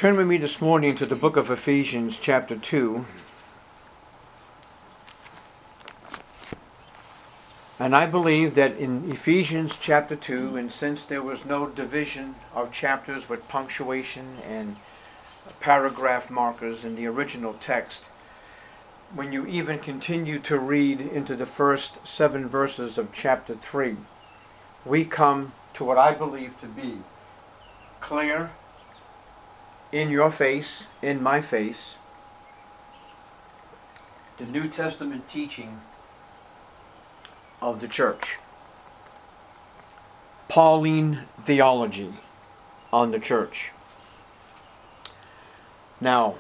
Turn with me this morning to the book of Ephesians chapter 2. And I believe that in Ephesians chapter 2, and since there was no division of chapters with punctuation and paragraph markers in the original text, when you even continue to read into the first 7 verses of chapter 3, we come to what I believe to be clear, in your face, in my face, the New Testament teaching of the church. Pauline theology on the church. Now,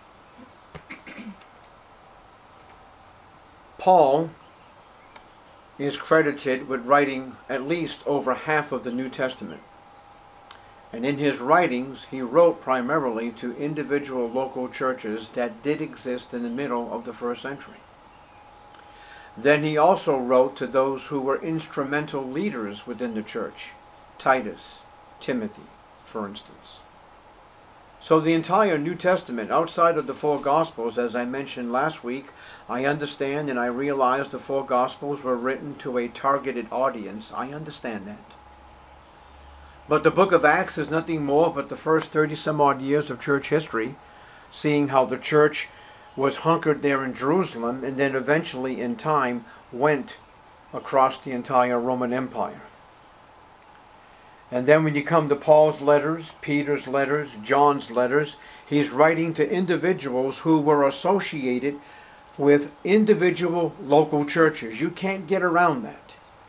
Paul is credited with writing at least over half of the New Testament. And in his writings, he wrote primarily to individual local churches that did exist in the middle of the first century. Then he also wrote to those who were instrumental leaders within the church, Titus, Timothy, for instance. So the entire New Testament, outside of the 4 Gospels, as I mentioned last week, I understand and I realize the 4 Gospels were written to a targeted audience. I understand that. But the book of Acts is nothing more but the first 30-some odd years of church history, seeing how the church was hunkered there in Jerusalem and then eventually in time went across the entire Roman Empire. And then when you come to Paul's letters, Peter's letters, John's letters, he's writing to individuals who were associated with individual local churches. You can't get around that.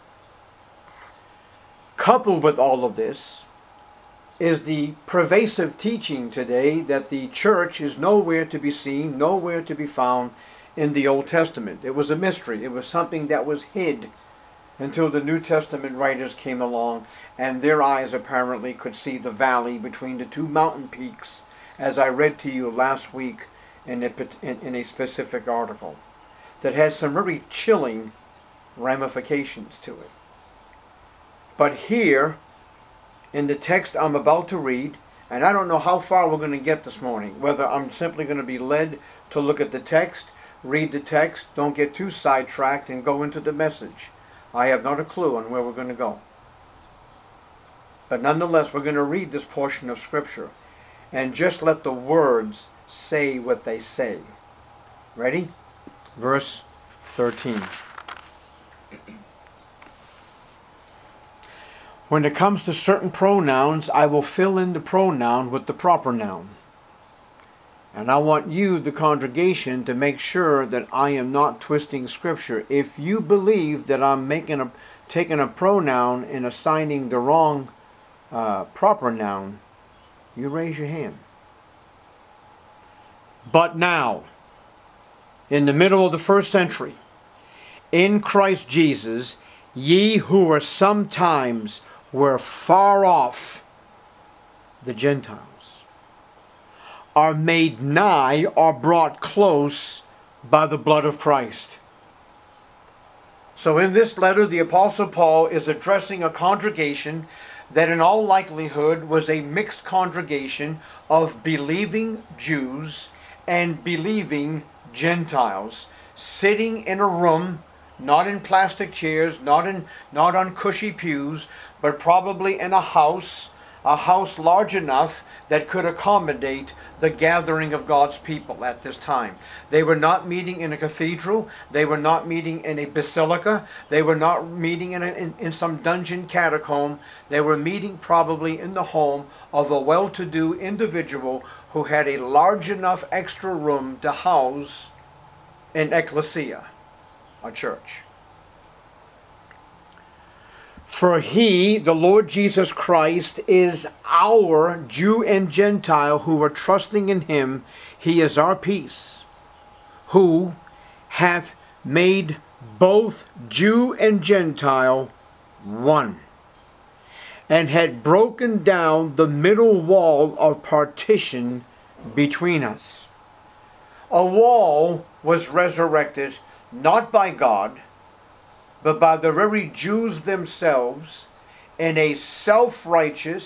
Coupled with all of this is the pervasive teaching today that the church is nowhere to be seen, nowhere to be found in the Old Testament. It was a mystery. It was something that was hid until the New Testament writers came along and their eyes apparently could see the valley between the 2 mountain peaks, as I read to you last week in a specific article that had some very chilling ramifications to it. But here, in the text I'm about to read, and I don't know how far we're going to get this morning, whether I'm simply going to be led to look at the text, read the text, don't get too sidetracked, and go into the message. I have not a clue on where we're going to go. But nonetheless, we're going to read this portion of Scripture, and just let the words say what they say. Ready? Verse 13. When it comes to certain pronouns, I will fill in the pronoun with the proper noun. And I want you, the congregation, to make sure that I am not twisting Scripture. If you believe that I'm taking a pronoun and assigning the wrong proper noun, you raise your hand. But now, in the middle of the first century, in Christ Jesus, ye who were sometimes were far off, the Gentiles, are made nigh or brought close by the blood of Christ. So in this letter, the Apostle Paul is addressing a congregation that in all likelihood was a mixed congregation of believing Jews and believing Gentiles, sitting in a room, not in plastic chairs, not on cushy pews, but probably in a house large enough that could accommodate the gathering of God's people at this time. They were not meeting in a cathedral. They were not meeting in a basilica. They were not meeting in some dungeon catacomb. They were meeting probably in the home of a well-to-do individual who had a large enough extra room to house an ecclesia, a church. For he, the Lord Jesus Christ, is our Jew and Gentile who are trusting in him. He is our peace, who hath made both Jew and Gentile one, and had broken down the middle wall of partition between us. A wall was resurrected not by God, but by the very Jews themselves in a self-righteous,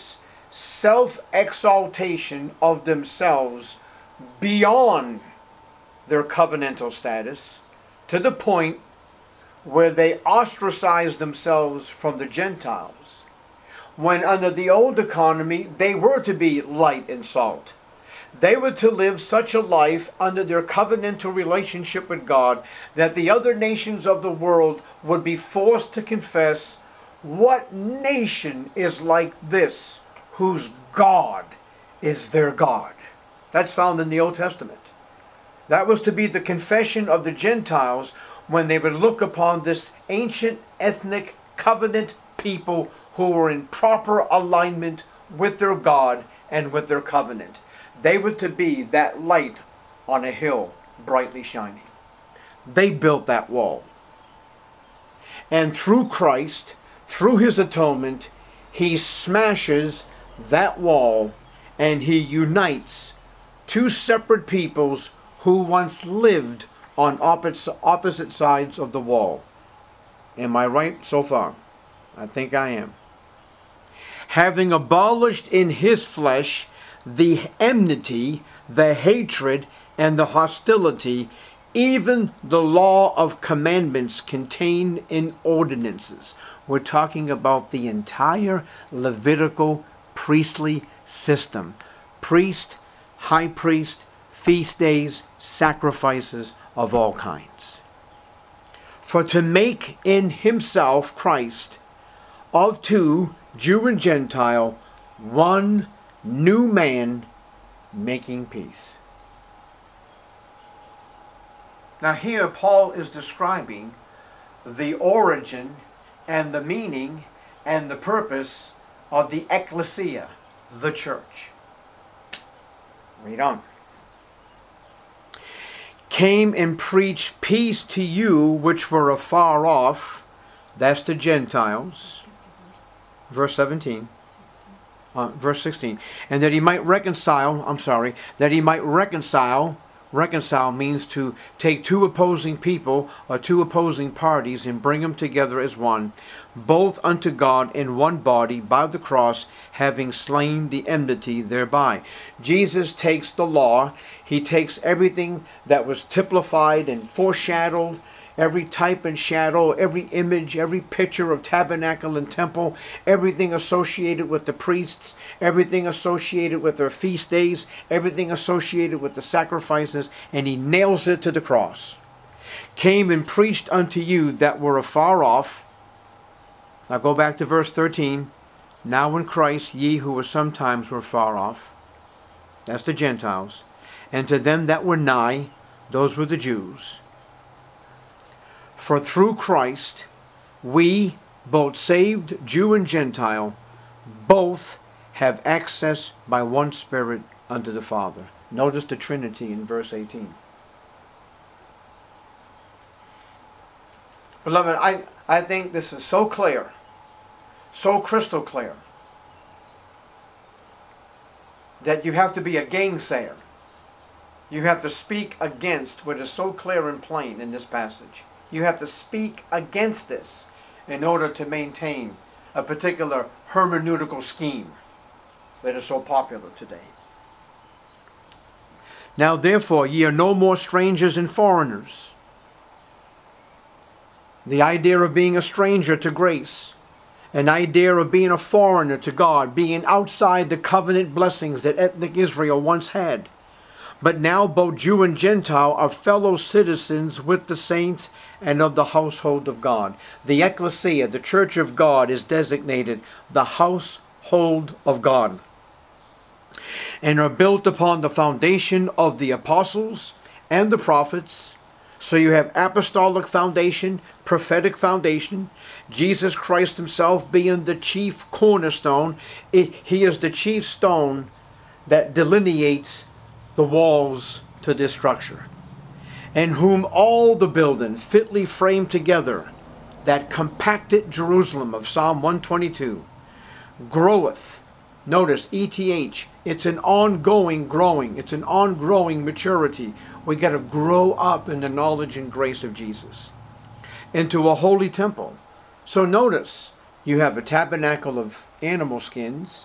self-exaltation of themselves beyond their covenantal status, to the point where they ostracize themselves from the Gentiles, when under the old economy they were to be light and salt. They were to live such a life under their covenantal relationship with God that the other nations of the world would be forced to confess, what nation is like this whose God is their God? That's found in the Old Testament. That was to be the confession of the Gentiles when they would look upon this ancient ethnic covenant people who were in proper alignment with their God and with their covenant. They were to be that light on a hill brightly shining. They built that wall. And through Christ, through his atonement, he smashes that wall and he unites two separate peoples who once lived on opposite sides of the wall. Am I right so far? I think I am. Having abolished in his flesh the enmity, the hatred, and the hostility, even the law of commandments contained in ordinances. We're talking about the entire Levitical priestly system. Priest, high priest, feast days, sacrifices of all kinds. For to make in himself, Christ, of two, Jew and Gentile, one new man, making peace. Now here Paul is describing the origin and the meaning and the purpose of the ecclesia, the church. Read on. Came and preached peace to you which were afar off. That's the Gentiles. Verse 17. Verse 16. And that he might reconcile, reconcile means to take two opposing people or two opposing parties and bring them together as one, both unto God in one body by the cross, having slain the enmity thereby. Jesus takes the law, he takes everything that was typified and foreshadowed, every type and shadow, every image, every picture of tabernacle and temple, everything associated with the priests, everything associated with their feast days, everything associated with the sacrifices, and he nails it to the cross. Came and preached unto you that were afar off. Now go back to verse 13. Now in Christ ye who were sometimes were far off. That's the Gentiles. And to them that were nigh, those were the Jews. For through Christ, we, both saved Jew and Gentile, both have access by one Spirit unto the Father. Notice the Trinity in verse 18. Beloved, I think this is so clear, so crystal clear, that you have to be a gainsayer. You have to speak against what is so clear and plain in this passage. You have to speak against this in order to maintain a particular hermeneutical scheme that is so popular today. Now therefore ye are no more strangers and foreigners. The idea of being a stranger to grace, an idea of being a foreigner to God, being outside the covenant blessings that ethnic Israel once had. But now both Jew and Gentile are fellow citizens with the saints and of the household of God. The ecclesia, the church of God, is designated the household of God, and are built upon the foundation of the apostles and the prophets. So you have apostolic foundation, prophetic foundation, Jesus Christ himself being the chief cornerstone. He is the chief stone that delineates the walls to this structure, in whom all the building fitly framed together, that compacted Jerusalem of Psalm 122, groweth. Notice, ETH, it's an ongoing growing, it's an ongoing maturity. We got to grow up in the knowledge and grace of Jesus into a holy temple. So notice, you have a tabernacle of animal skins,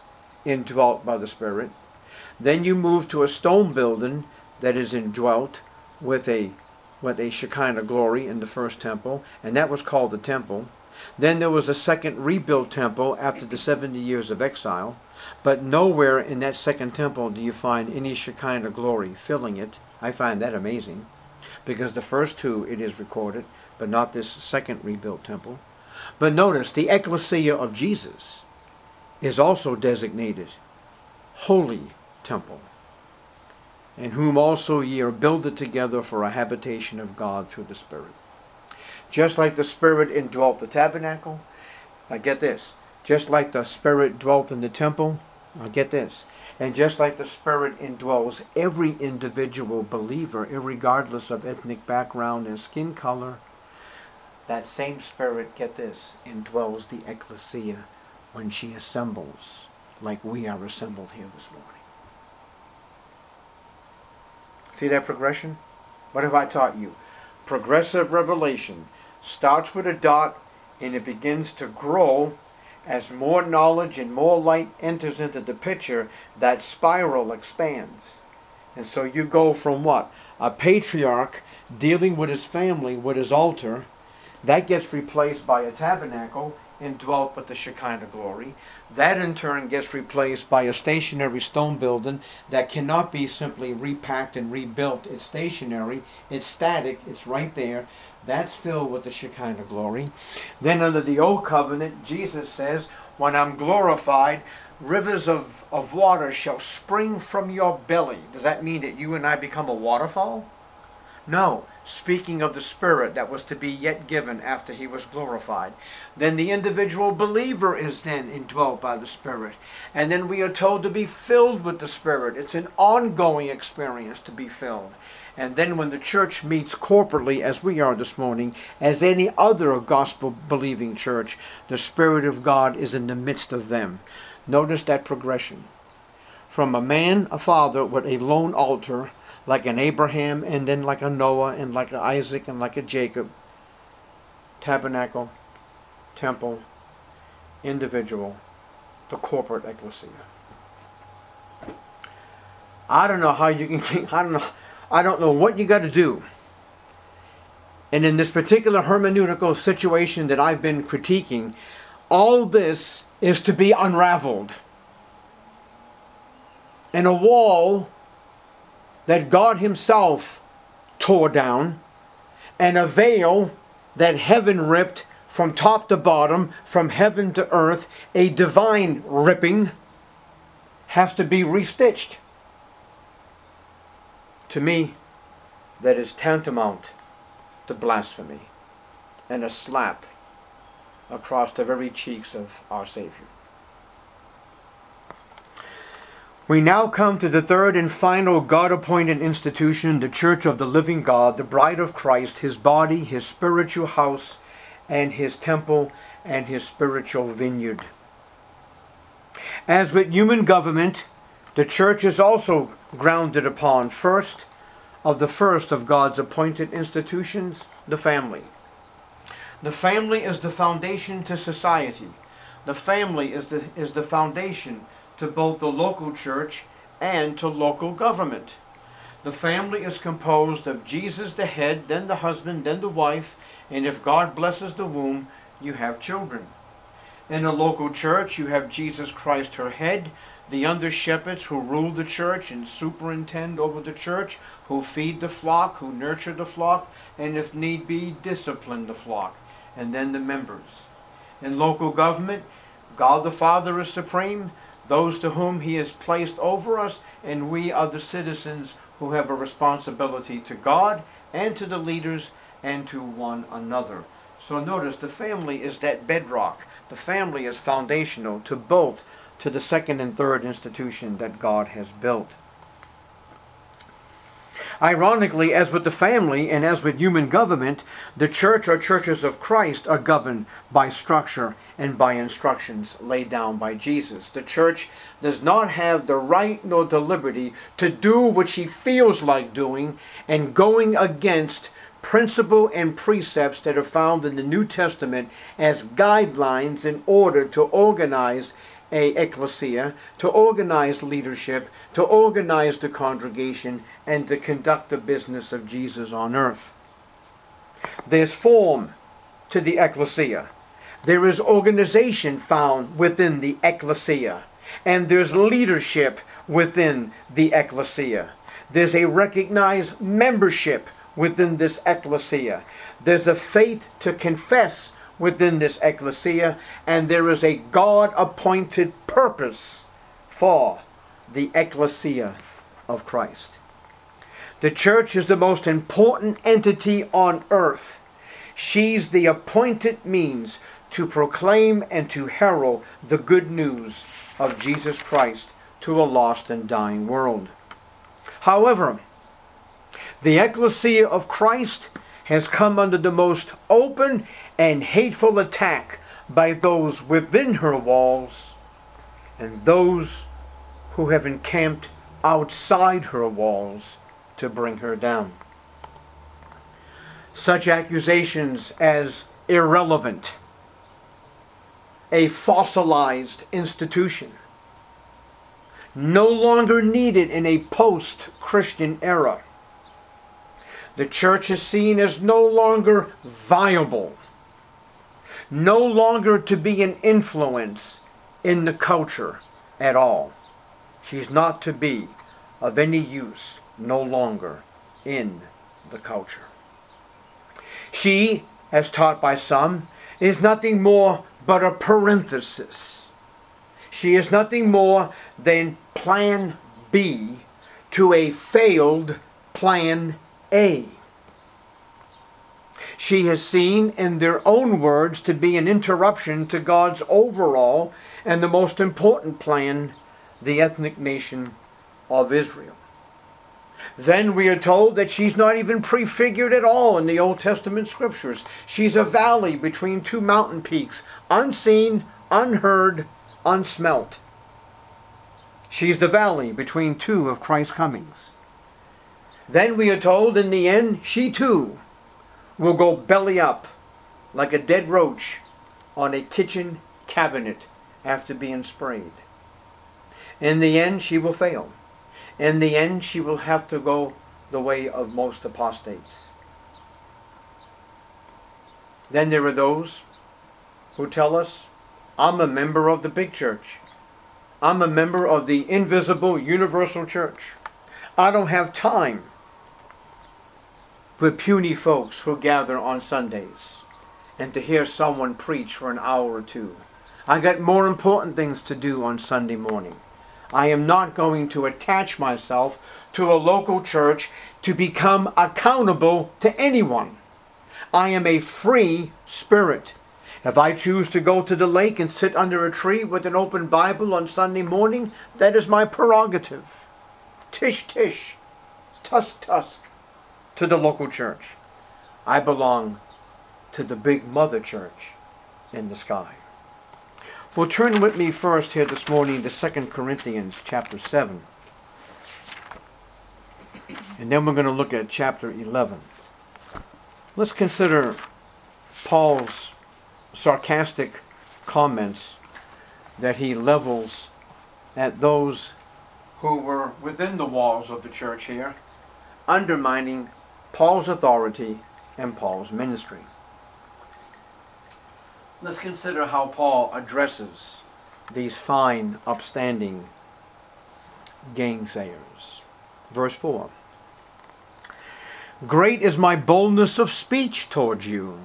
indwelt by the Spirit. Then you move to a stone building that is indwelt with a Shekinah glory in the first temple, and that was called the temple. Then there was a second rebuilt temple after the 70 years of exile, but nowhere in that second temple do you find any Shekinah glory filling it. I find that amazing, because the first two it is recorded, but not this second rebuilt temple. But notice, the ecclesia of Jesus is also designated holy temple, in whom also ye are builded together for a habitation of God through the Spirit. Just like the Spirit indwelt the tabernacle, now get this, just like the Spirit dwelt in the temple, now get this, and just like the Spirit indwells every individual believer, irregardless of ethnic background and skin color, that same Spirit, get this, indwells the ecclesia when she assembles, like we are assembled here this morning. See that progression? What have I taught you? Progressive revelation starts with a dot and it begins to grow as more knowledge and more light enters into the picture. That spiral expands. And so you go from what? A patriarch dealing with his family, with his altar, that gets replaced by a tabernacle indwelt with the Shekinah glory. That in turn gets replaced by a stationary stone building that cannot be simply repacked and rebuilt. It's stationary, it's static, it's right there. That's filled with the Shekinah glory. Then under the Old Covenant, Jesus says, when I'm glorified, rivers of water shall spring from your belly. Does that mean that you and I become a waterfall? No. Speaking of the Spirit that was to be yet given after he was glorified. Then the individual believer is then indwelt by the Spirit. And then we are told to be filled with the Spirit. It's an ongoing experience to be filled. And then when the church meets corporately, as we are this morning, as any other gospel-believing church, the Spirit of God is in the midst of them. Notice that progression. From a man, a father, with a lone altar, like an Abraham, and then like a Noah, and like an Isaac, and like a Jacob. Tabernacle, temple, individual, the corporate ecclesia. I don't know how you can, I don't know what you got to do. And in this particular hermeneutical situation that I've been critiquing, all this is to be unraveled. And a wall that God himself tore down, and a veil that heaven ripped from top to bottom, from heaven to earth, a divine ripping, has to be restitched. To me, that is tantamount to blasphemy and a slap across the very cheeks of our Savior. We now come to the third and final God-appointed institution, the Church of the Living God, the bride of Christ, his body, his spiritual house, and his temple, and his spiritual vineyard. As with human government, the church is also grounded upon first of God's appointed institutions, the family. The family is the foundation to society. The family is the foundation to both the local church and to local government. The family is composed of Jesus the head, then the husband, then the wife, and if God blesses the womb, you have children. In a local church, you have Jesus Christ, her head, the under shepherds who rule the church and superintend over the church, who feed the flock, who nurture the flock, and if need be, discipline the flock, and then the members. In local government, God the Father is supreme, those to whom he has placed over us, and we are the citizens who have a responsibility to God and to the leaders and to one another. So notice, the family is that bedrock. The family is foundational to both, to the second and third institution that God has built. Ironically, as with the family and as with human government, the church or churches of Christ are governed by structure and by instructions laid down by Jesus. The church does not have the right nor the liberty to do what she feels like doing and going against principle and precepts that are found in the New Testament as guidelines in order to organize a ecclesia, to organize leadership, to organize the congregation, and to conduct the business of Jesus on earth. There's form to the ecclesia. There is organization found within the ecclesia. And there's leadership within the ecclesia. There's a recognized membership within this ecclesia. There's a faith to confess within this ecclesia, and there is a God-appointed purpose for the ecclesia of Christ. The church is the most important entity on earth. She's the appointed means to proclaim and to herald the good news of Jesus Christ to a lost and dying world. However, the ecclesia of Christ has come under the most open and hateful attack by those within her walls and those who have encamped outside her walls to bring her down. Such accusations as irrelevant, a fossilized institution, no longer needed in a post-Christian era. The church is seen as no longer viable, no longer to be an influence in the culture at all. She's not to be of any use no longer in the culture. She, as taught by some, is nothing more but a parenthesis. She is nothing more than plan B to a failed plan A. She is seen, in their own words, to be an interruption to God's overall and the most important plan, the ethnic nation of Israel. Then we are told that she's not even prefigured at all in the Old Testament scriptures. She's a valley between two mountain peaks, unseen, unheard, unsmelt. She's the valley between two of Christ's comings. Then we are told in the end, she too will go belly up like a dead roach on a kitchen cabinet after being sprayed. In the end, she will fail. In the end, she will have to go the way of most apostates. Then there are those who tell us, I'm a member of the big church. I'm a member of the invisible universal church. I don't have time with puny folks who gather on Sundays and to hear someone preach for an hour or two. I got more important things to do on Sunday morning. I am not going to attach myself to a local church to become accountable to anyone. I am a free spirit. If I choose to go to the lake and sit under a tree with an open Bible on Sunday morning, that is my prerogative. Tish tish, tusk tusk to the local church. I belong to the big mother church in the sky. Well, turn with me first here this morning to 2 Corinthians chapter 7. And then we're going to look at chapter 11. Let's consider Paul's sarcastic comments that he levels at those who were within the walls of the church here, undermining Paul's authority and Paul's ministry. Let's consider how Paul addresses these fine, upstanding gainsayers. Verse 4. Great is my boldness of speech towards you.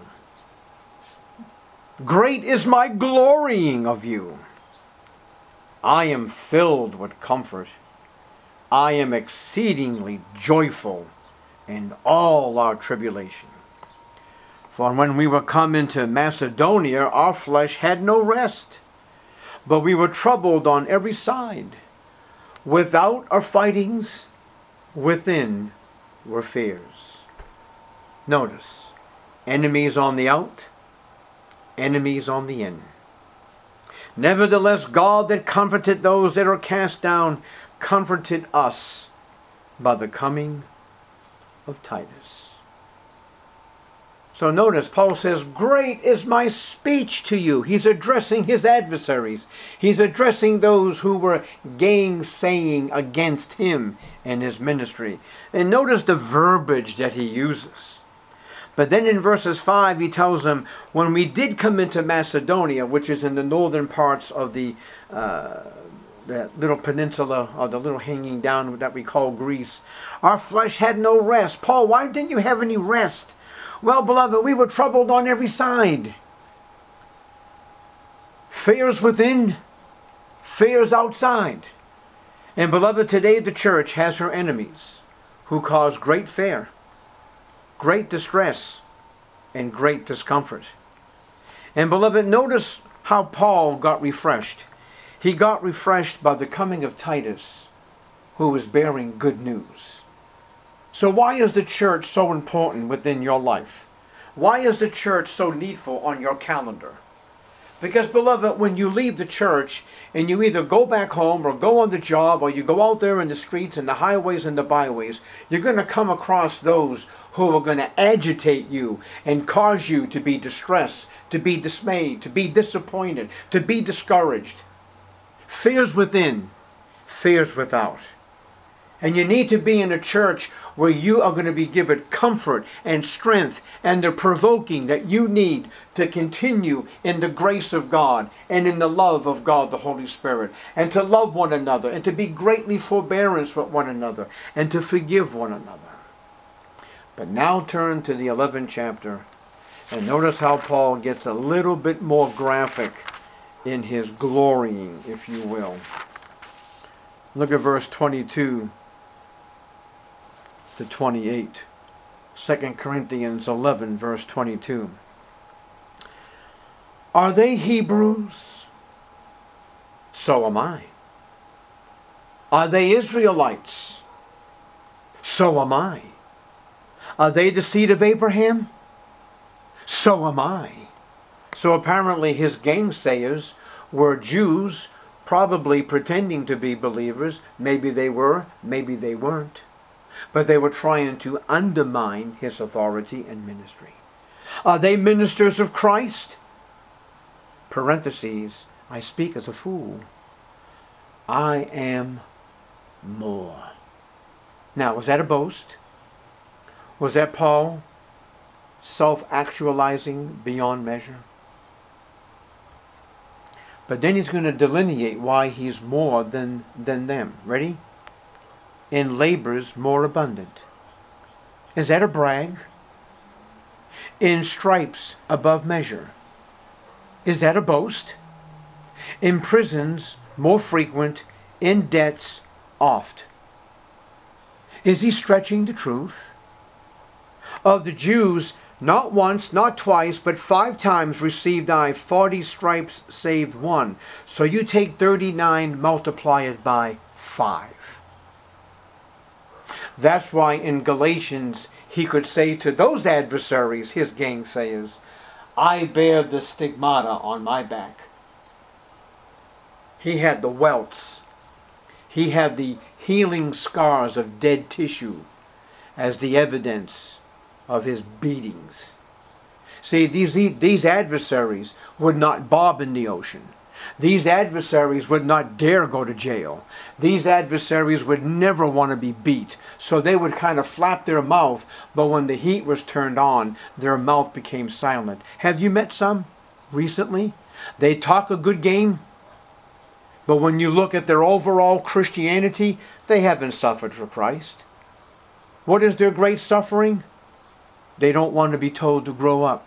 Great is my glorying of you. I am filled with comfort. I am exceedingly joyful in all our tribulation. For when we were come into Macedonia, our flesh had no rest, but we were troubled on every side. Without are fightings, within were fears. Notice, enemies on the out, enemies on the in. Nevertheless, God that comforted those that are cast down, comforted us by the coming of Titus. So notice, Paul says, great is my speech to you. He's addressing his adversaries. He's addressing those who were gainsaying against him and his ministry. And notice the verbiage that he uses. But then in verses 5, he tells them, when we did come into Macedonia, which is in the northern parts of the little peninsula, or the little hanging down that we call Greece, our flesh had no rest. Paul, why didn't you have any rest? Well, beloved, we were troubled on every side. Fears within, fears outside. And beloved, today the church has her enemies who cause great fear, great distress, and great discomfort. And beloved, notice how Paul got refreshed. He got refreshed by the coming of Titus, who was bearing good news. So why is the church so important within your life? Why is the church so needful on your calendar? Because, beloved, when you leave the church and you either go back home or go on the job or you go out there in the streets and the highways and the byways, you're going to come across those who are going to agitate you and cause you to be distressed, to be dismayed, to be disappointed, to be discouraged. Fears within, fears without. And you need to be in a church where you are going to be given comfort and strength and the provoking that you need to continue in the grace of God and in the love of God the Holy Spirit, and to love one another and to be greatly forbearance with one another and to forgive one another. But now turn to the 11th chapter and notice how Paul gets a little bit more graphic in his glorying, if you will. Look at verse 22 to 28. 2 Corinthians 11, verse 22. Are they Hebrews? So am I. Are they Israelites? So am I. Are they the seed of Abraham? So am I. So apparently his gainsayers were Jews, probably pretending to be believers. Maybe they were, maybe they weren't. But they were trying to undermine his authority and ministry. Are they ministers of Christ? Parentheses, I speak as a fool. I am more. Now, was that a boast? Was that Paul self-actualizing beyond measure? But then he's going to delineate why he's more than them. Ready? In labors more abundant. Is that a brag? In stripes above measure. Is that a boast? In prisons more frequent, in debts oft. Is he stretching the truth? Of the Jews, not once, not twice, but 5 times received I 40 stripes saved 1. So you take 39, multiply it by 5. That's why in Galatians he could say to those adversaries, his gainsayers, I bear the stigmata on my back. He had the welts. He had the healing scars of dead tissue as the evidence of his beatings. See, these adversaries would not bob in the ocean. These adversaries would not dare go to jail. These adversaries would never want to be beat. So they would kind of flap their mouth, but when the heat was turned on, their mouth became silent. Have you met some recently? They talk a good game, but when you look at their overall Christianity, they haven't suffered for Christ. What is their great suffering? They don't want to be told to grow up.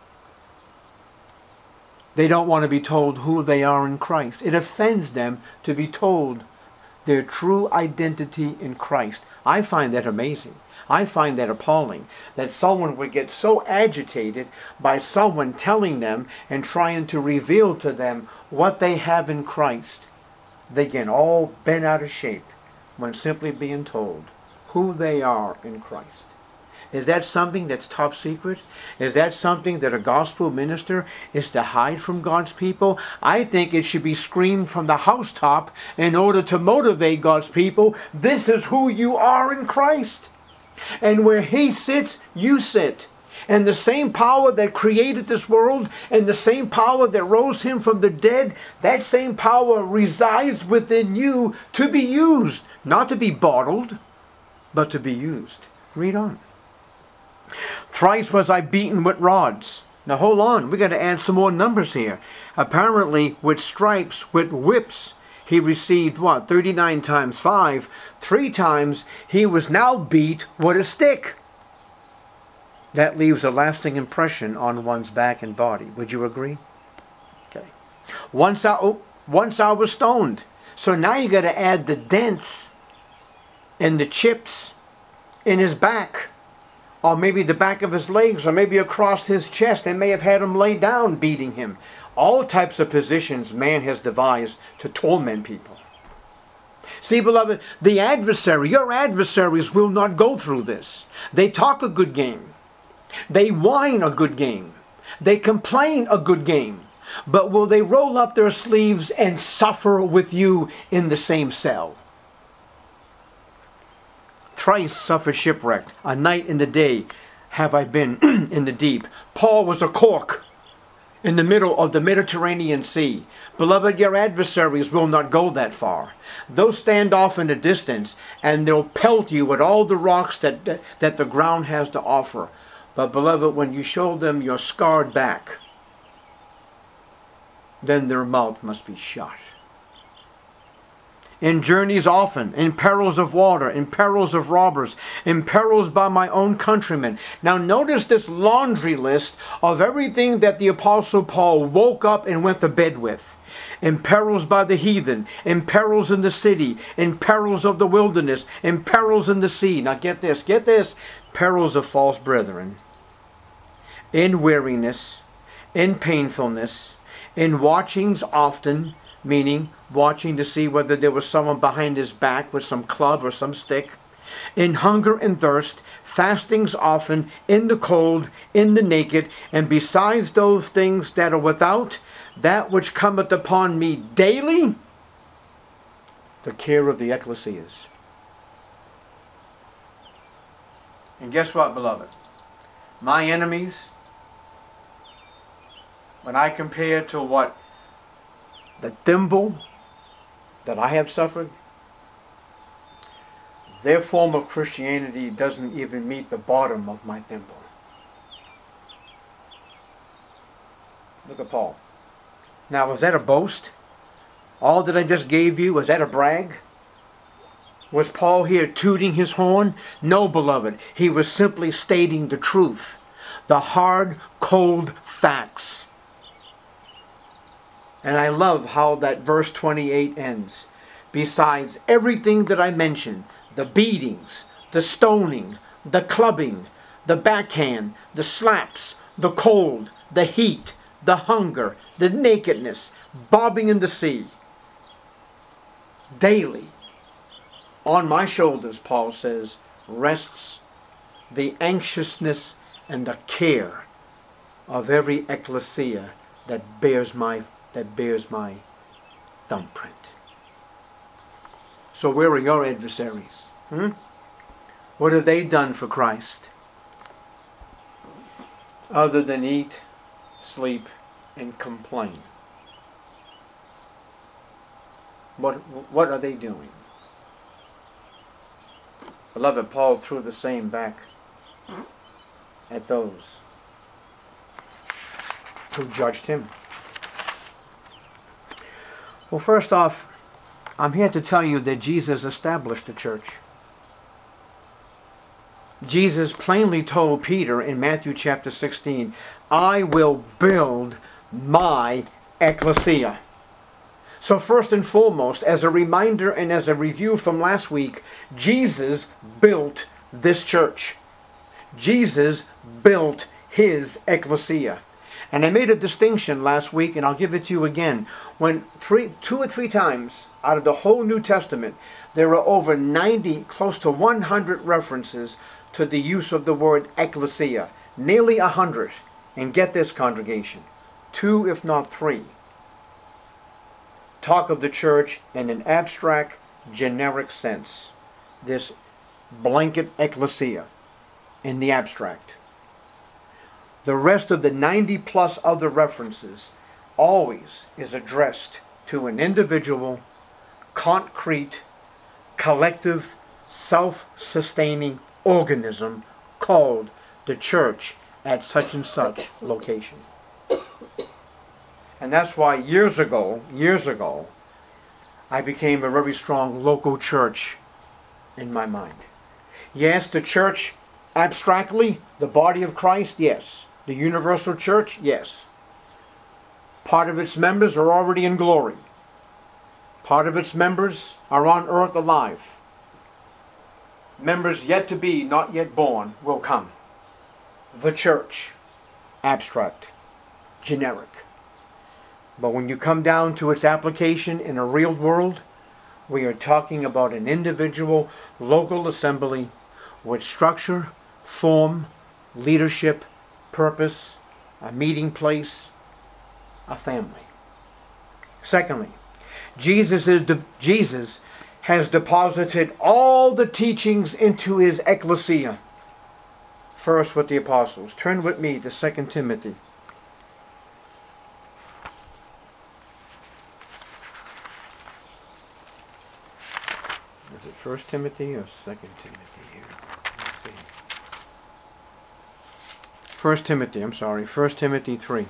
They don't want to be told who they are in Christ. It offends them to be told their true identity in Christ. I find that amazing. I find that appalling, that someone would get so agitated by someone telling them and trying to reveal to them what they have in Christ. They get all bent out of shape when simply being told who they are in Christ. Is that something that's top secret? Is that something that a gospel minister is to hide from God's people? I think it should be screamed from the housetop in order to motivate God's people. This is who you are in Christ. And where he sits, you sit. And the same power that created this world and the same power that rose him from the dead, that same power resides within you to be used. Not to be bottled, but to be used. Read on. Thrice was I beaten with rods. Now hold on, we got to add some more numbers here. Apparently with stripes, with whips, he received what? 39 times 5. 3 times he was now beat with a stick. That leaves a lasting impression on one's back and body. Would you agree? Okay. Once I was stoned. So now you got to add the dents and the chips in his back. Or maybe the back of his legs, or maybe across his chest. They may have had him lay down beating him. All types of positions man has devised to torment people. See, beloved, the adversary, your adversaries will not go through this. They talk a good game. They whine a good game. They complain a good game. But will they roll up their sleeves and suffer with you in the same cell? Thrice suffered shipwreck. A night and a day have I been in the deep. Paul was a cork in the middle of the Mediterranean Sea. Beloved, your adversaries will not go that far. They'll stand off in the distance and they'll pelt you with all the rocks that the ground has to offer. But beloved, when you show them your scarred back, then their mouth must be shut. In journeys often, in perils of water, in perils of robbers, in perils by my own countrymen. Now notice this laundry list of everything that the Apostle Paul woke up and went to bed with. In perils by the heathen, in perils in the city, in perils of the wilderness, in perils in the sea. Now get this, perils of false brethren, in weariness, in painfulness, in watchings often, meaning watching to see whether there was someone behind his back with some club or some stick, in hunger and thirst, fastings often, in the cold, in the naked, and besides those things that are without, that which cometh upon me daily, the care of the ecclesias. And guess what, beloved? My enemies, when I compare to what the thimble that I have suffered, their form of Christianity doesn't even meet the bottom of my thimble. Look at Paul. Now, was that a boast? All that I just gave you, was that a brag? Was Paul here tooting his horn? No, beloved. He was simply stating the truth. The hard, cold facts. And I love how that verse 28 ends. Besides everything that I mentioned, the beatings, the stoning, the clubbing, the backhand, the slaps, the cold, the heat, the hunger, the nakedness, bobbing in the sea. Daily, on my shoulders, Paul says, rests the anxiousness and the care of every ecclesia that bears my thumbprint. So where are your adversaries? What have they done for Christ? Other than eat, sleep, and complain. What are they doing? Beloved, Paul threw the same back at those who judged him. Well, first off, I'm here to tell you that Jesus established the church. Jesus plainly told Peter in Matthew chapter 16, I will build my ecclesia. So first and foremost, as a reminder and as a review from last week, Jesus built this church. Jesus built his ecclesia. And I made a distinction last week, and I'll give it to you again. When 2 or 3 times out of the whole New Testament, there are over 90, close to 100 references to the use of the word ecclesia. Nearly 100. And get this, congregation, 2 if not 3 talk of the church in an abstract, generic sense. This blanket ecclesia in the abstract. The rest of the 90 plus other references always is addressed to an individual, concrete, collective, self-sustaining organism called the church at such and such location. And that's why years ago, I became a very strong local church in my mind. Yes, the church abstractly, the body of Christ, yes. The universal church, yes. Part of its members are already in glory. Part of its members are on earth alive. Members yet to be, not yet born, will come. The church, abstract, generic. But when you come down to its application in a real world, we are talking about an individual local assembly with structure, form, leadership, purpose, a meeting place, a family. Secondly, Jesus has deposited all the teachings into his ecclesia. First with the apostles. Turn with me to 2 Timothy. Is it 1 Timothy or 2 Timothy here? Let's see. 1 Timothy, I'm sorry. 1 Timothy 3.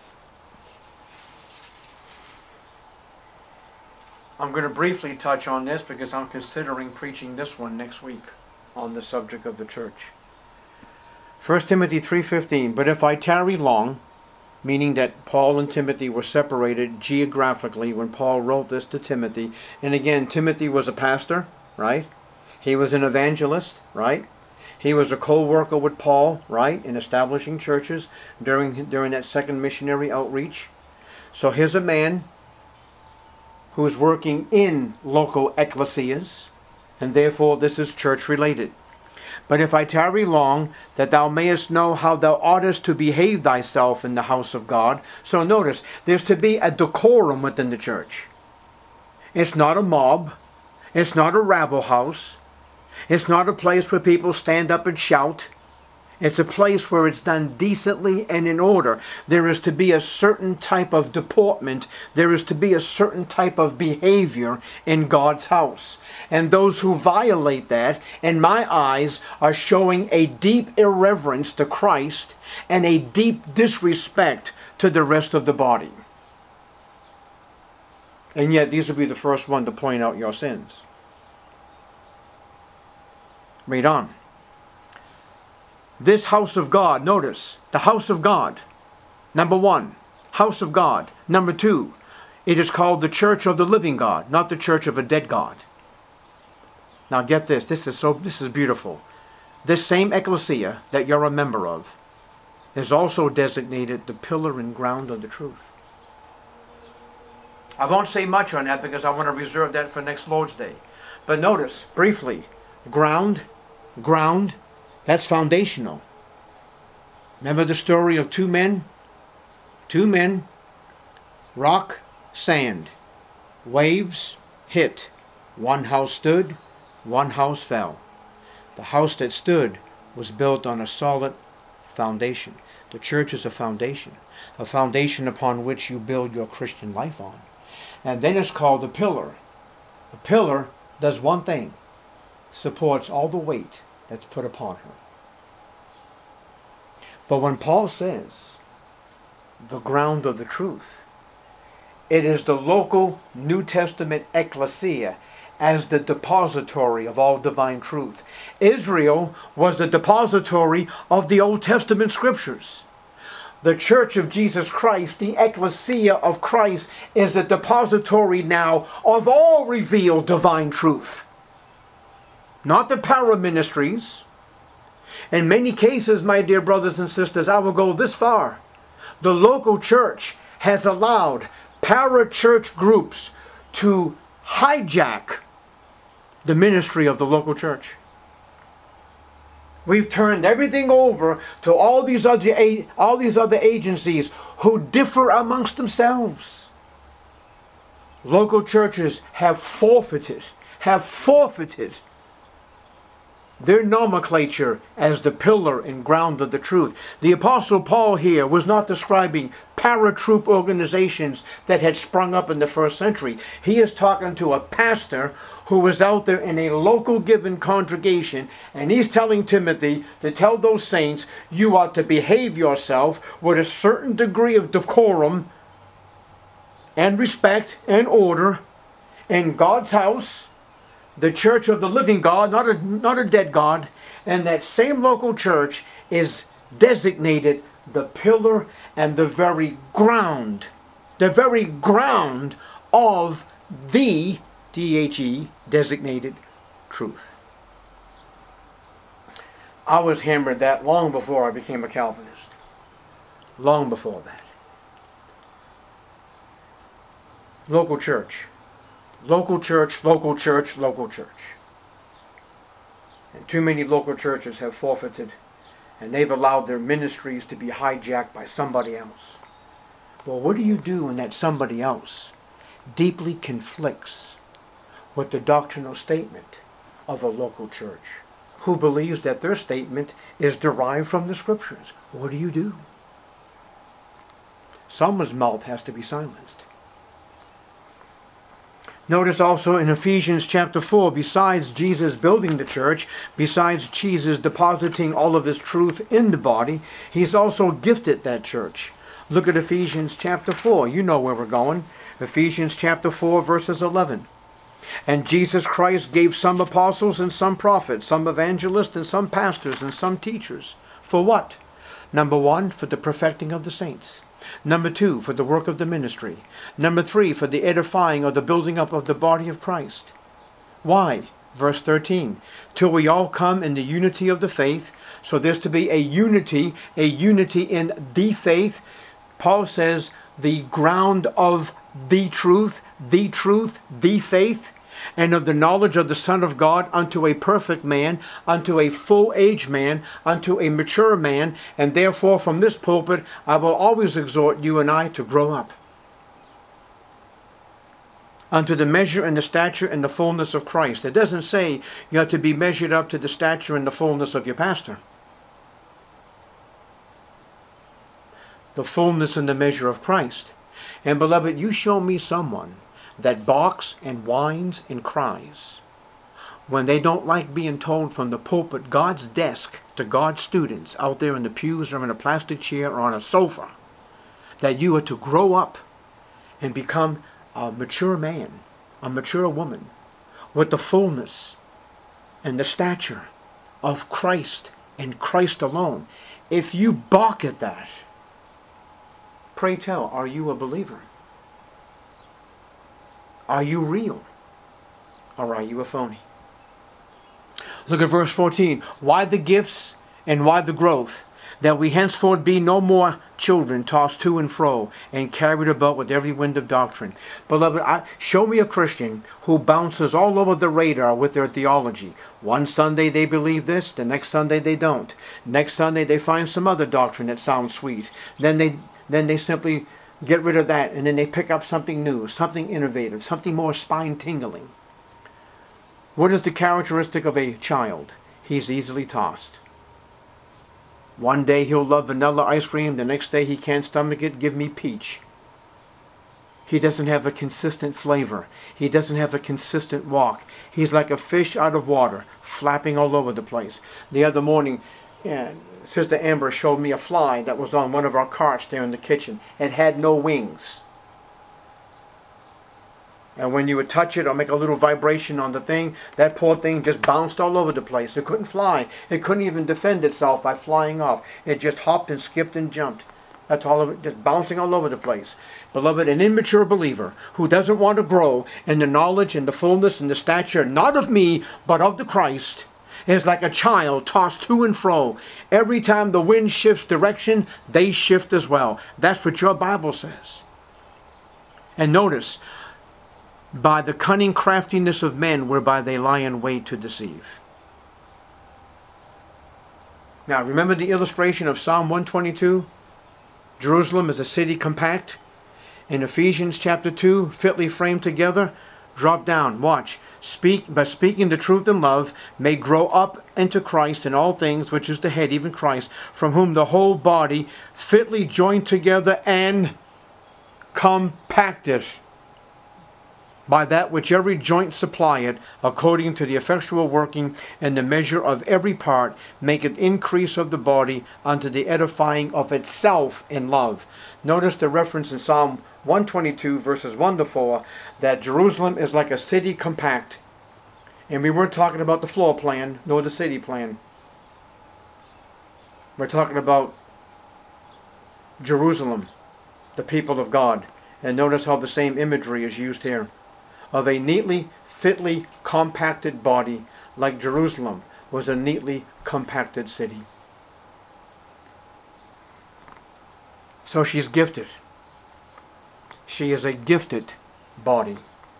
I'm going to briefly touch on this because I'm considering preaching this one next week on the subject of the church. 1 Timothy 3:15, but if I tarry long, meaning that Paul and Timothy were separated geographically when Paul wrote this to Timothy. And again, Timothy was a pastor, right? He was an evangelist, right? He was a co-worker with Paul, right, in establishing churches during that second missionary outreach. So here's a man who's working in local ecclesias, and therefore this is church related. But if I tarry long, that thou mayest know how thou oughtest to behave thyself in the house of God. So notice, there's to be a decorum within the church. It's not a mob. It's not a rabble house. It's not a place where people stand up and shout. It's a place where it's done decently and in order. There is to be a certain type of deportment. There is to be a certain type of behavior in God's house. And those who violate that, in my eyes, are showing a deep irreverence to Christ and a deep disrespect to the rest of the body. And yet these will be the first one to point out your sins. Read on. This house of God, notice, the house of God. Number one, house of God. Number two, it is called the church of the living God, not the church of a dead God. Now get this, this is beautiful. This same ecclesia that you're a member of is also designated the pillar and ground of the truth. I won't say much on that because I want to reserve that for next Lord's Day. But notice, briefly, ground, that's foundational. Remember the story of two men? Two men, rock, sand, waves hit. One house stood, one house fell. The house that stood was built on a solid foundation. The church is a foundation upon which you build your Christian life on. And then it's called the pillar. The pillar does one thing, supports all the weight that's put upon her. But when Paul says the ground of the truth, it is the local New Testament ecclesia as the depository of all divine truth. Israel was the depository of the Old Testament scriptures. The Church of Jesus Christ, the ecclesia of Christ, is the depository now of all revealed divine truth. Not the para-ministries. In many cases, my dear brothers and sisters, I will go this far. The local church has allowed para-church groups to hijack the ministry of the local church. We've turned everything over to all these other agencies who differ amongst themselves. Local churches have forfeited their nomenclature as the pillar and ground of the truth. The Apostle Paul here was not describing paratroop organizations that had sprung up in the first century. He is talking to a pastor who was out there in a local given congregation, and he's telling Timothy to tell those saints, you ought to behave yourself with a certain degree of decorum and respect and order in God's house, the church of the living God, not a dead God. And that same local church is designated the pillar and the very ground of the THE designated truth. I was hammered that long before I became a Calvinist. Long before that. Local church. Local church, local church, local church. And too many local churches have forfeited, and they've allowed their ministries to be hijacked by somebody else. Well, what do you do when that somebody else deeply conflicts with the doctrinal statement of a local church, who believes that their statement is derived from the Scriptures? What do you do? Someone's mouth has to be silenced. Notice also in Ephesians chapter 4, besides Jesus building the church, besides Jesus depositing all of his truth in the body, he's also gifted that church. Look at Ephesians chapter 4. You know where we're going. Ephesians chapter 4, verses 11. And Jesus Christ gave some apostles and some prophets, some evangelists and some pastors and some teachers. For what? Number 1, for the perfecting of the saints. Number 2, for the work of the ministry. Number 3, for the edifying or the building up of the body of Christ. Why? Verse 13, till we all come in the unity of the faith. So there's to be a unity in the faith. Paul says the ground of the truth, the faith, and of the knowledge of the Son of God, unto a perfect man, unto a full age man, unto a mature man. And therefore from this pulpit I will always exhort you and I to grow up unto the measure and the stature and the fullness of Christ. It doesn't say you have to be measured up to the stature and the fullness of your pastor. The fullness and the measure of Christ. And beloved, you show me someone that balks and whines and cries when they don't like being told from the pulpit, God's desk, to God's students out there in the pews or in a plastic chair or on a sofa, that you are to grow up and become a mature man, a mature woman, with the fullness and the stature of Christ and Christ alone. If you balk at that, pray tell, are you a believer? Are you real? Or are you a phony? Look at verse 14. Why the gifts and why the growth? That we henceforth be no more children tossed to and fro and carried about with every wind of doctrine. Beloved, show me a Christian who bounces all over the radar with their theology. One Sunday they believe this, the next Sunday they don't. Next Sunday they find some other doctrine that sounds sweet. Then they simply get rid of that, and then they pick up something new, something innovative, something more spine-tingling. What is the characteristic of a child? He's easily tossed. One day he'll love vanilla ice cream, the next day he can't stomach it, give me peach. He doesn't have a consistent flavor. He doesn't have a consistent walk. He's like a fish out of water, flapping all over the place. The other morning, Sister Amber showed me a fly that was on one of our carts there in the kitchen. It had no wings. And when you would touch it or make a little vibration on the thing, that poor thing just bounced all over the place. It couldn't fly. It couldn't even defend itself by flying off. It just hopped and skipped and jumped. That's all of it, just bouncing all over the place. Beloved, an immature believer who doesn't want to grow in the knowledge and the fullness and the stature, not of me, but of the Christ, is like a child tossed to and fro. Every time the wind shifts direction, they shift as well. That's what your Bible says. And notice, by the cunning craftiness of men whereby they lie in wait to deceive. Now, remember the illustration of Psalm 122? Jerusalem is a city compact. In Ephesians chapter 2, fitly framed together, Drop down, watch. By speaking the truth in love, may grow up into Christ in all things, which is the head, even Christ, from whom the whole body, fitly joined together and compacted by that which every joint supplieth, according to the effectual working and the measure of every part, maketh increase of the body unto the edifying of itself in love. Notice the reference in Psalm 122 verses 1 to 4 that Jerusalem is like a city compact. And we weren't talking about the floor plan nor the city plan. We're talking about Jerusalem, the people of God. And notice how the same imagery is used here. Of a neatly, fitly compacted body, like Jerusalem was a neatly compacted city. So she's gifted. She is a gifted body.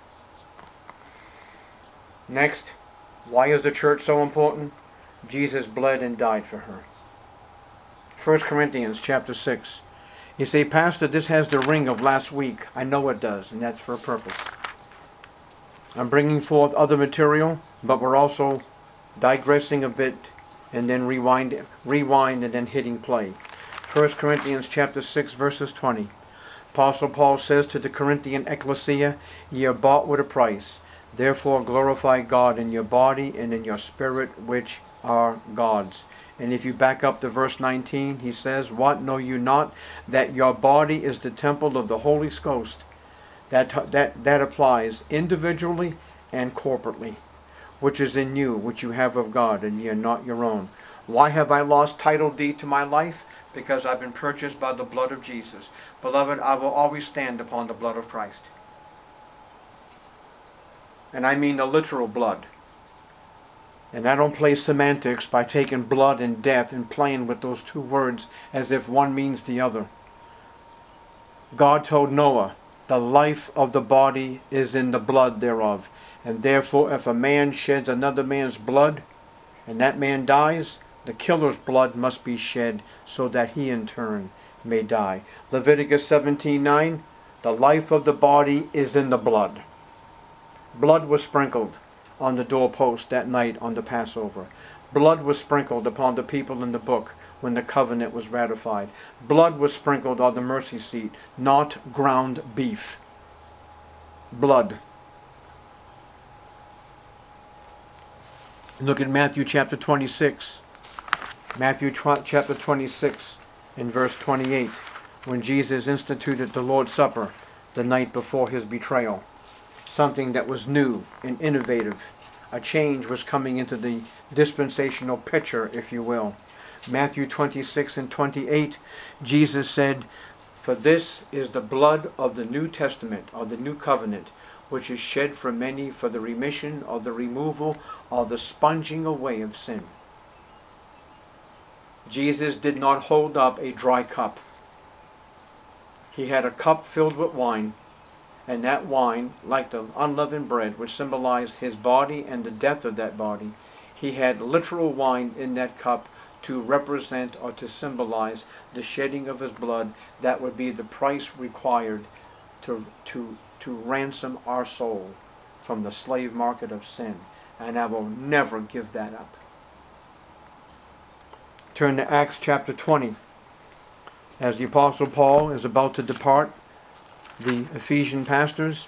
Next, why is the church so important? Jesus bled and died for her. 1 Corinthians chapter 6. You say, Pastor, this has the ring of last week. I know it does, and that's for a purpose. I'm bringing forth other material, but we're also digressing a bit and then rewind and then hitting play. 1 Corinthians chapter 6 verses 20. Apostle Paul says to the Corinthian ecclesia, ye are bought with a price. Therefore glorify God in your body and in your spirit, which are God's. And if you back up to verse 19, he says, what, know you not that your body is the temple of the Holy Ghost? That applies individually and corporately, which is in you, which you have of God, and ye are not your own. Why have I lost title deed to my life? Because I've been purchased by the blood of Jesus. Beloved, I will always stand upon the blood of Christ. And I mean the literal blood. And I don't play semantics by taking blood and death and playing with those two words as if one means the other. God told Noah, the life of the body is in the blood thereof. And therefore, if a man sheds another man's blood, and that man dies, the killer's blood must be shed, so that he in turn may die. Leviticus 17:9, the life of the body is in the blood. Blood was sprinkled on the doorpost that night on the Passover. Blood was sprinkled upon the people in the book when the covenant was ratified. Blood was sprinkled on the mercy seat, not ground beef. Blood. Look at Matthew chapter 26. Matthew chapter 26 and verse 28, when Jesus instituted the Lord's Supper the night before his betrayal. Something that was new and innovative. A change was coming into the dispensational picture, if you will. Matthew 26 and 28, Jesus said, for this is the blood of the New Testament, of the New Covenant, which is shed for many for the remission or the removal or the sponging away of sin. Jesus did not hold up a dry cup. He had a cup filled with wine, and that wine, like the unleavened bread, which symbolized his body and the death of that body, he had literal wine in that cup to represent or to symbolize the shedding of his blood. That would be the price required to ransom our soul from the slave market of sin. And I will never give that up. Turn to Acts chapter 20. As the Apostle Paul is about to depart the Ephesian pastors,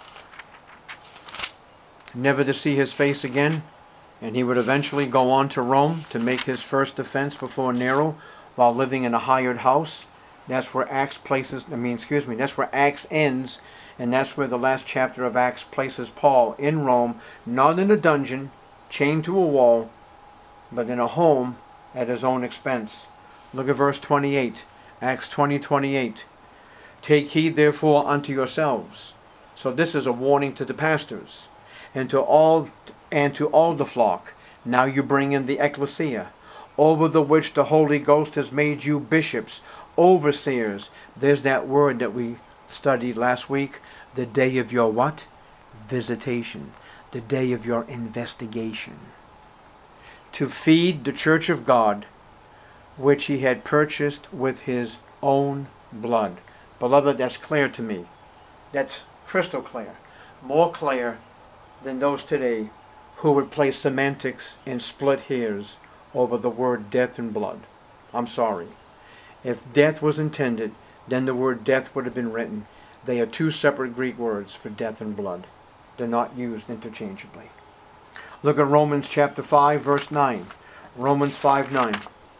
never to see his face again, and he would eventually go on to Rome to make his first defense before Nero while living in a hired house. That's where Acts that's where Acts ends, and that's where the last chapter of Acts places Paul in Rome, not in a dungeon, chained to a wall, but in a home at his own expense. Look at verse 28, Acts 20:28. Take heed therefore unto yourselves. So this is a warning to the pastors and to all the flock. Now you bring in the ecclesia, over the which the Holy Ghost has made you bishops, overseers. There's that word that we studied last week. The day of your what? Visitation. The day of your investigation. To feed the church of God, which he had purchased with his own blood. Beloved, that's clear to me. That's crystal clear. more clear than those today who would place semantics and split hairs over the word death and blood. I'm sorry. If death was intended, then the word death would have been written. They are two separate Greek words for death and blood. They're not used interchangeably. Look at Romans chapter 5, verse 9. Romans 5:9.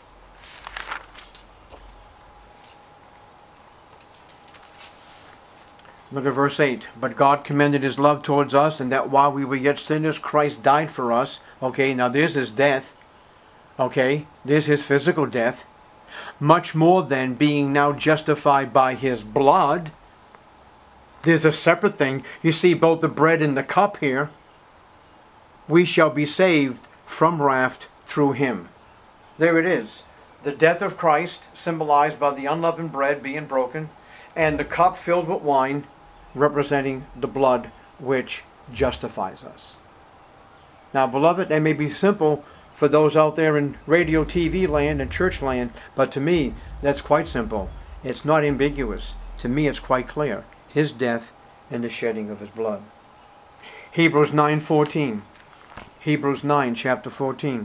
Look at verse 8. But God commended his love towards us, and that while we were yet sinners, Christ died for us. Okay, now there's his death. Okay, there's his physical death. Much more than being now justified by his blood. There's a separate thing. You see both the bread and the cup here. We shall be saved from wrath through him. There it is. The death of Christ, symbolized by the unleavened bread being broken, and the cup filled with wine, representing the blood which justifies us. Now, beloved, that may be simple for those out there in radio, TV land and church land, but to me, that's quite simple. It's not ambiguous. To me, it's quite clear. His death and the shedding of his blood. Hebrews 9:14. Hebrews 9, chapter 14.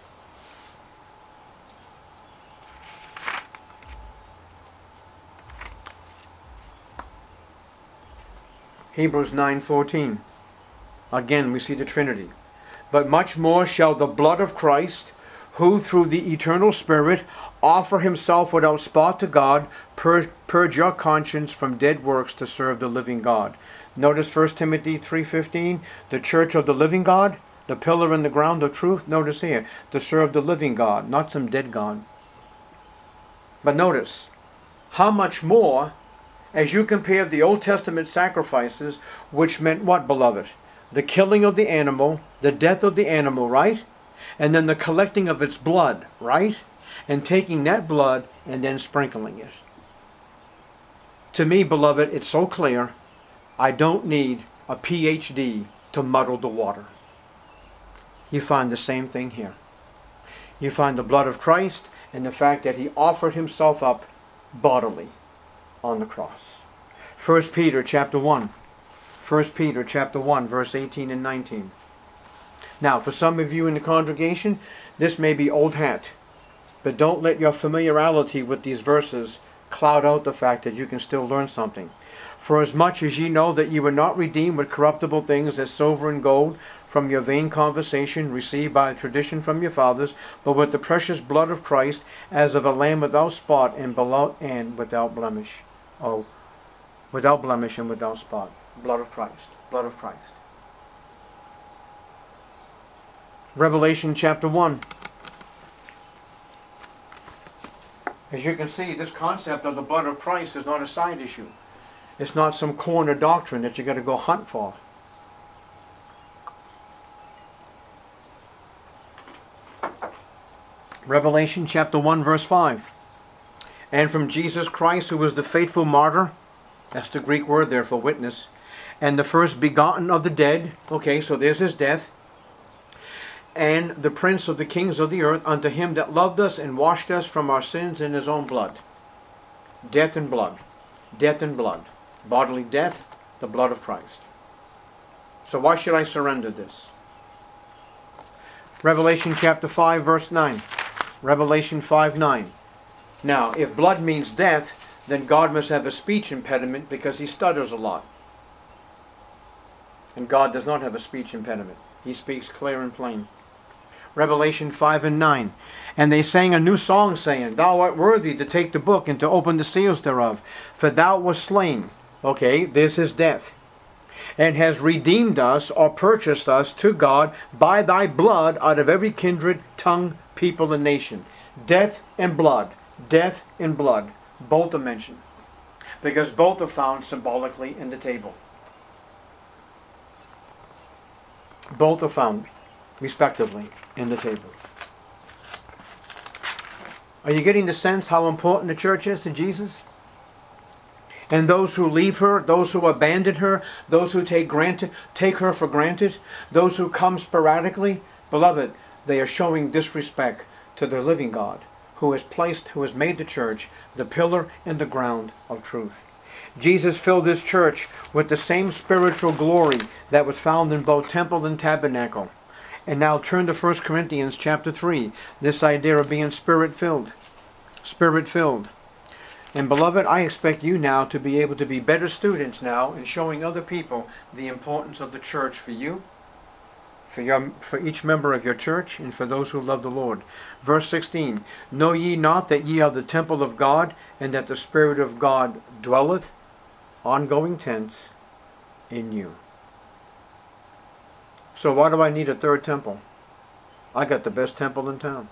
Hebrews 9:14. Again, we see the Trinity. But much more shall the blood of Christ, who through the eternal Spirit offer himself without spot to God, purge your conscience from dead works to serve the living God. Notice 1 Timothy 3:15, the church of the living God, the pillar and the ground of truth. Notice here, to serve the living God, not some dead God. But notice, how much more, as you compare the Old Testament sacrifices, which meant what, beloved? The killing of the animal, the death of the animal, right? And then the collecting of its blood, right? And taking that blood and then sprinkling it. To me, beloved, it's so clear, I don't need a PhD to muddle the water. You find the same thing here. You find the blood of Christ and the fact that he offered himself up bodily on the cross. 1 Peter chapter 1. 1 Peter chapter 1, verse 18 and 19. Now, for some of you in the congregation, this may be old hat, but don't let your familiarity with these verses cloud out the fact that you can still learn something. For as much as ye know that ye were not redeemed with corruptible things as silver and gold from your vain conversation received by tradition from your fathers, but with the precious blood of Christ, as of a lamb without spot and without blemish. Oh, without blemish and without spot. Blood of Christ. Blood of Christ. Revelation chapter 1. As you can see, this concept of the blood of Christ is not a side issue. It's not some corner doctrine that you got to go hunt for. Revelation chapter 1, verse 5. And from Jesus Christ, who was the faithful martyr, that's the Greek word there for witness, and the first begotten of the dead, okay, so there's his death, and the prince of the kings of the earth, unto him that loved us and washed us from our sins in his own blood. Death and blood. Death and blood. Bodily death, the blood of Christ. So why should I surrender this? Revelation chapter 5, verse 9. Revelation 5:9. Now, if blood means death, then God must have a speech impediment because he stutters a lot. And God does not have a speech impediment. He speaks clear and plain. Revelation 5 and 9. And they sang a new song, saying, Thou art worthy to take the book and to open the seals thereof, for thou wast slain. Okay, there's his death. And has redeemed us or purchased us to God by thy blood out of every kindred, tongue, people, and nation. Death and blood. Death and blood. Both are mentioned. Because both are found symbolically in the table. Both are found, respectively, in the table. Are you getting the sense how important the church is to Jesus? And those who leave her, those who abandon her, those who take her for granted, those who come sporadically, beloved, they are showing disrespect to the living God, who has made the church the pillar and the ground of truth. Jesus filled this church with the same spiritual glory that was found in both temple and tabernacle. And now turn to 1 Corinthians chapter 3. This idea of being spirit-filled. Spirit-filled. And beloved, I expect you now to be able to be better students now in showing other people the importance of the church for you, for each member of your church, and for those who love the Lord. Verse 16, know ye not that ye are the temple of God, and that the Spirit of God dwelleth, ongoing tense, in you. So why do I need a third temple? I got the best temple in town.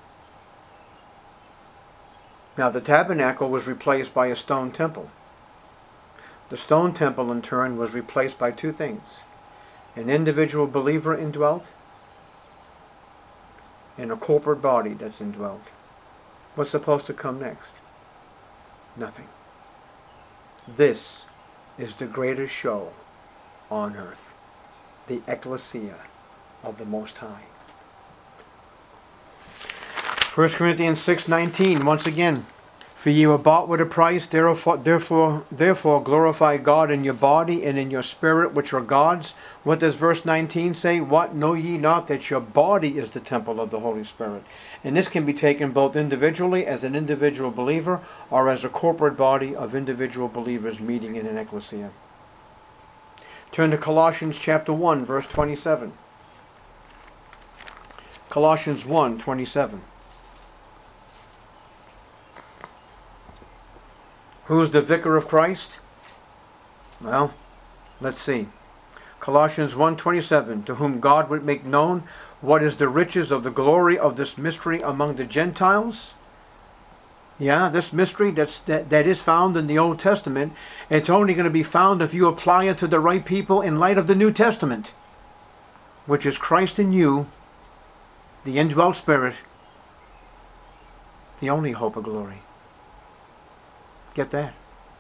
Now the tabernacle was replaced by a stone temple. The stone temple in turn was replaced by two things. An individual believer indwelt, and a corporate body that's indwelt. What's supposed to come next? Nothing. This is the greatest show on earth. The ecclesia of the Most High. 1 Corinthians 6:19, once again, for ye were bought with a price, therefore glorify God in your body and in your spirit, which are God's. What does verse 19 say? What, know ye not that your body is the temple of the Holy Spirit? And this can be taken both individually as an individual believer or as a corporate body of individual believers meeting in an ecclesia. Turn to Colossians chapter 1, verse 27. Colossians 1:27. Who's the vicar of Christ? Well, let's see. Colossians 1:27, to whom God would make known what is the riches of the glory of this mystery among the Gentiles. Yeah, this mystery that is found in the Old Testament, it's only going to be found if you apply it to the right people in light of the New Testament, which is Christ in you, the indwelt Spirit, the only hope of glory. Get that?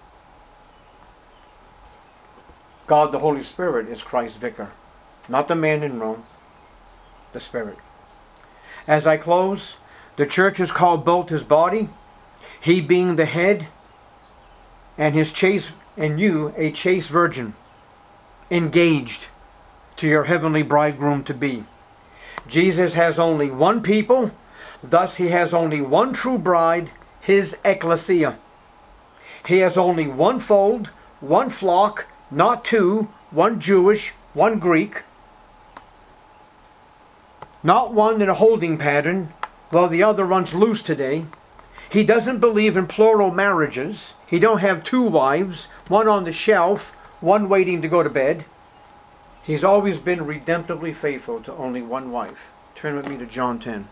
God the Holy Spirit is Christ's vicar, not the man in Rome, the Spirit. As I close, the church is called both his body, he being the head, and his chaste, and you a chaste virgin, engaged to your heavenly bridegroom to be. Jesus has only one people, thus he has only one true bride, his ecclesia. He has only one fold, one flock, not two, one Jewish, one Greek. Not one in a holding pattern, while the other runs loose today. He doesn't believe in plural marriages. He don't have two wives, one on the shelf, one waiting to go to bed. He's always been redemptively faithful to only one wife. Turn with me to John 10.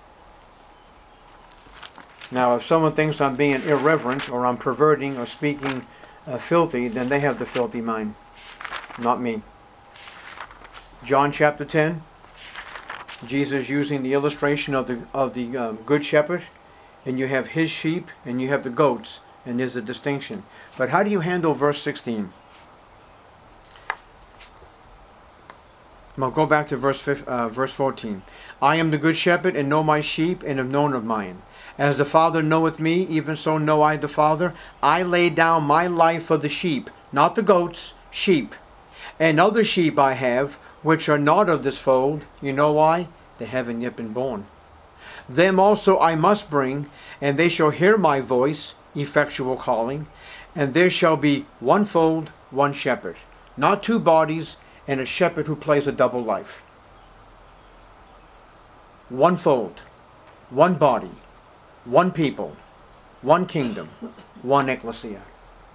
Now, if someone thinks I'm being irreverent or I'm perverting or speaking filthy, then they have the filthy mind, not me. John chapter 10, Jesus using the illustration of the good shepherd, and you have his sheep and you have the goats, and there's a distinction. But how do you handle verse 16? Well, go back to verse 14. I am the good shepherd, and know my sheep, and have known of mine. As the Father knoweth me, even so know I the Father. I lay down my life for the sheep, not the goats, sheep. And other sheep I have, which are not of this fold. You know why? They haven't yet been born. Them also I must bring, and they shall hear my voice, effectual calling. And there shall be one fold, one shepherd. Not two bodies, and a shepherd who plays a double life. One fold, one body, one people, one kingdom, one ecclesia.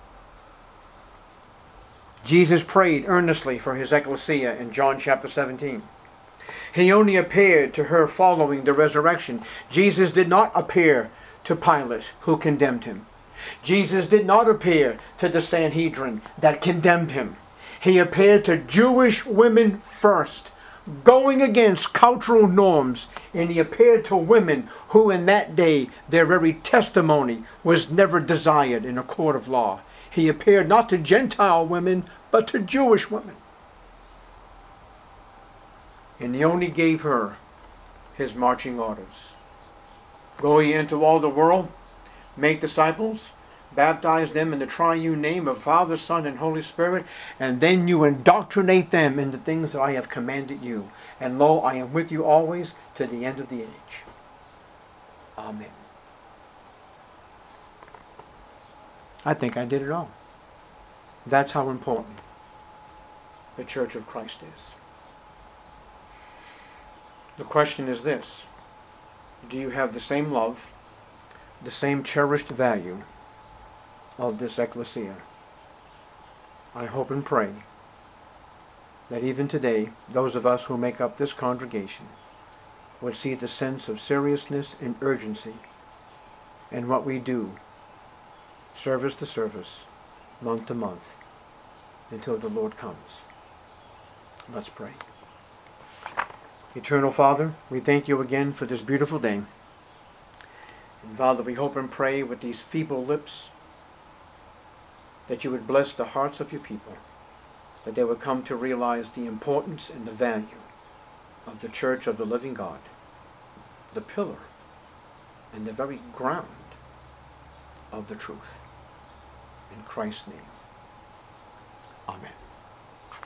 Jesus prayed earnestly for his ecclesia in John chapter 17. He only appeared to her following the resurrection. Jesus did not appear to Pilate, who condemned him. Jesus did not appear to the Sanhedrin that condemned him. He appeared to Jewish women first, going against cultural norms, and he appeared to women who in that day their very testimony was never desired in a court of law. He appeared not to Gentile women, but to Jewish women. And he only gave her his marching orders. Go ye into all the world, make disciples, baptize them in the triune name of Father, Son, and Holy Spirit, and then you indoctrinate them in the things that I have commanded you. And lo, I am with you always to the end of the age. Amen. I think I did it all. That's how important the Church of Christ is. The question is this: do you have the same love, the same cherished value of this ecclesia? I hope and pray that even today, those of us who make up this congregation would see the sense of seriousness and urgency in what we do, service to service, month to month, until the Lord comes. Let's pray. Eternal Father, we thank you again for this beautiful day. And Father, we hope and pray with these feeble lips that you would bless the hearts of your people, that they would come to realize the importance and the value of the Church of the living God, the pillar and the very ground of the truth. In Christ's name, amen.